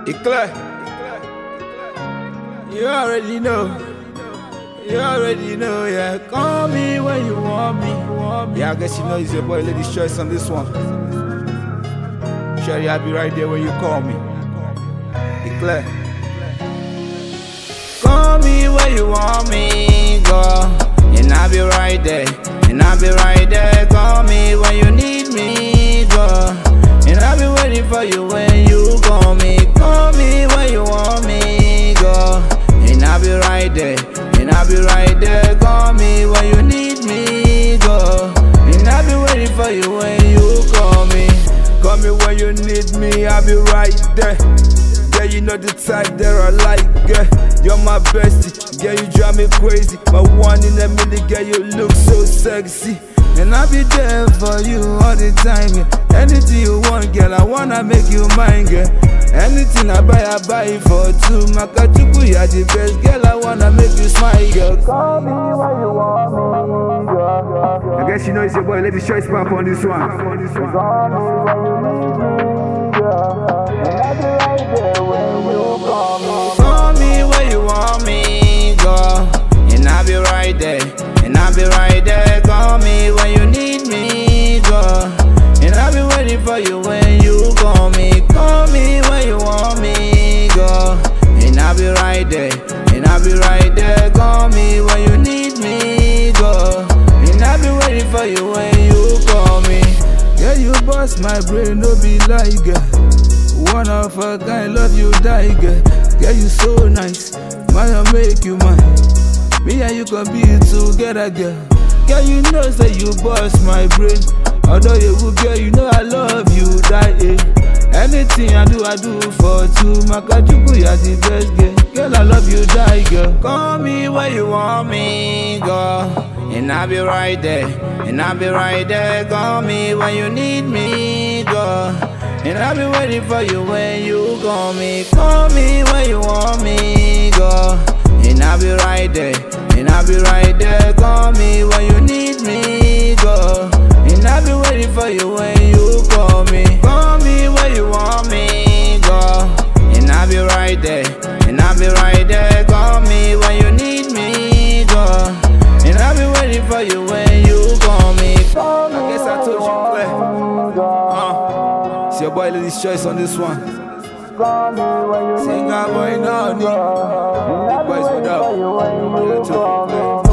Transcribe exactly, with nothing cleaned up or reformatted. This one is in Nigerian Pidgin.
Eclair. You already know. You already know, yeah. Call me when you want me. Yeah, I guess you know it's your boy Lady's Choice on this one. Sherry, I'll be right there when you call me. Eclair. Call me when you want me, girl. And I'll be right there. And I'll be right there. Call me when you need me, girl. And I'll be waiting for you when you call me. Call me when you want me, girl. And I'll be right there. And I'll be right there. Call me when you need me, girl. And I'll be waiting for you when you call me. Call me when you need me, I'll be right there. Yeah, you know the type that I like, girl. You're my bestie, girl, you drive me crazy. My one in a million, girl, you look so sexy. And I'll be there for you all the time, yeah. Anything you want, girl, I wanna make you mine, girl. Anything I buy, I buy it for two. Makachuku, you're the best, girl, I wanna make you smile, girl. Call me when you want me, girl. I guess you know it's your boy, Lady's Choice Pop on this one. Call me when you need me, girl. And I'll be right there when you call me. Call me when you want me, girl. And I'll be right there. And I'll be right there. Call me when you need me, girl. And I'll be waiting for you when you call me. Call me when you want me, girl. And I'll be right there. And I'll be right there. Call me when you need me, girl. And I'll be waiting for you when you call me. Yeah, you bust my brain, no be like girl. One of a kind, love you die, girl. Girl, you so nice, man, I make you mine. Me and you can be together, girl. Girl, you know say you bust my brain. Although you good girl, you know I love you, die, eh. Anything I do, I do for two. Makachuku, you're the best, girl. Girl, I love you, die, girl. Call me when you want me, girl. And I'll be right there. And I'll be right there. Call me when you need me, girl. And I'll be waiting for you when you call me. Call me when you want me, girl. And I'll be right there. And I'll be right there. Call me when you need me, girl. And I'll be waiting for you when you call me. Call me when you want me, girl. And I'll be right there. And I'll be right there. Call me when you need me, girl. And I'll be waiting for you when you call me. Call me. I guess I told you, Claire. Uh, it's your boy Lady's Choice on this one. Sing out boy now, Big boys, what up?